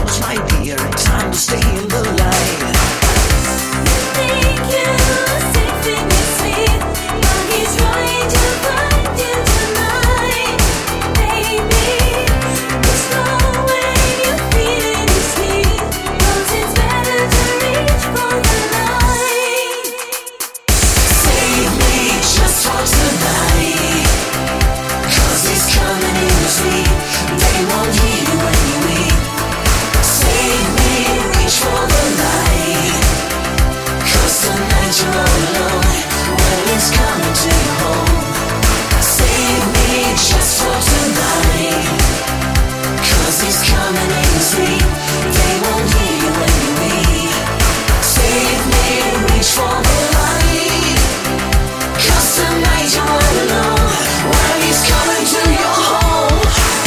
close, my dear. Time to stay in the light. You think you're safe in your sleep, but he's trying to find you tonight, baby. It's slow when you're feeling his heat, 'cause it's better to reach for the light. Save me just for tonight, 'cause he's coming in your sleep. They won't hear you when you weep. Save me, reach for the light, 'cause tonight you're all alone when he's coming to your home. Save me just for tonight, 'cause he's coming in your sleep. They won't hear you when you weep. Save me, reach for the light, 'cause tonight you're all alone when he's coming to your home.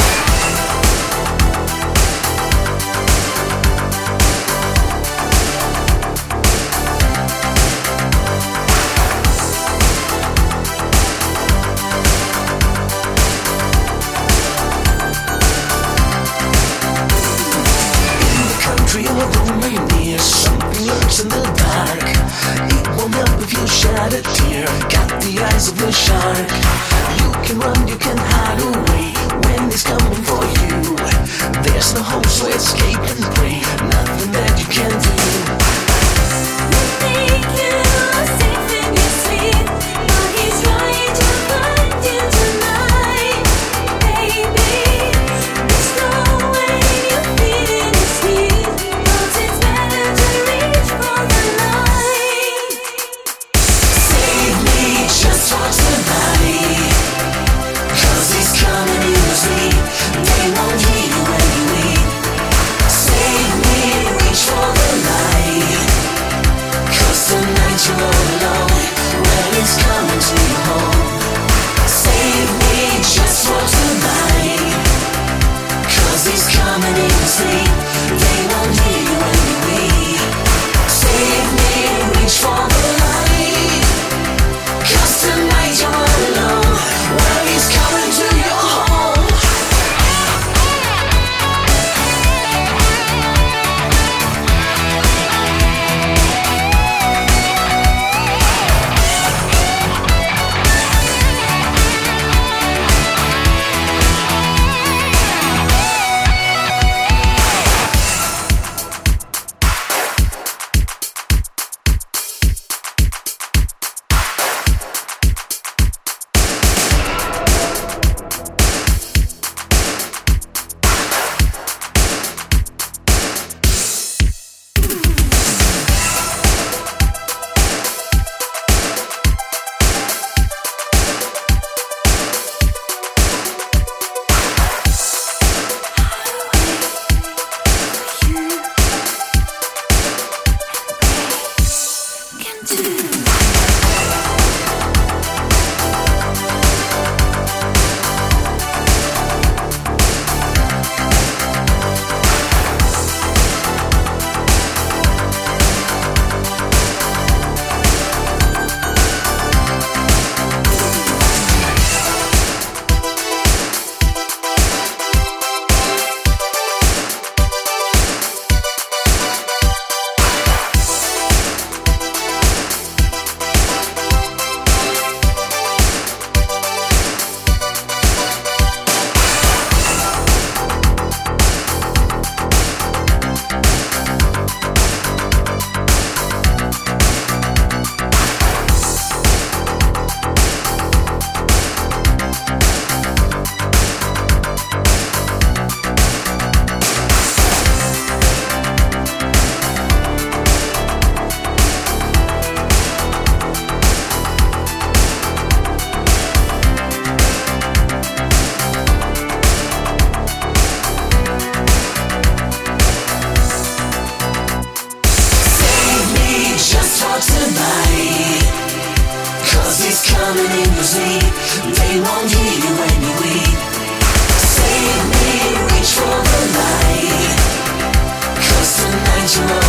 In the country or lonely near, something lurks in the dark. It won't help if you shed a tear. Got the eyes of a shark. You can run, you can hide away when he's coming for you. There's no hope, so escape and pray. Nothing that you can do. You think you're safe in your sleep, but he's trying to find you tonight, baby. It's slow when you're feeling his heat, 'cause it's better to reach for the light. Save me just for tonight, 'cause he's coming in your sleep. They won't hear you when you weep. Save me, reach for the light, 'cause tonight you're all alone when he's coming to your home. Save me just for tonight, 'cause he's coming in your sleep. They won't hear you when you weep. Save me, reach for the light, 'cause tonight you're all alone when he's coming to your home. coming in your sleep. They won't hear you when you weep. Save me, reach for the light, 'cause tonight you're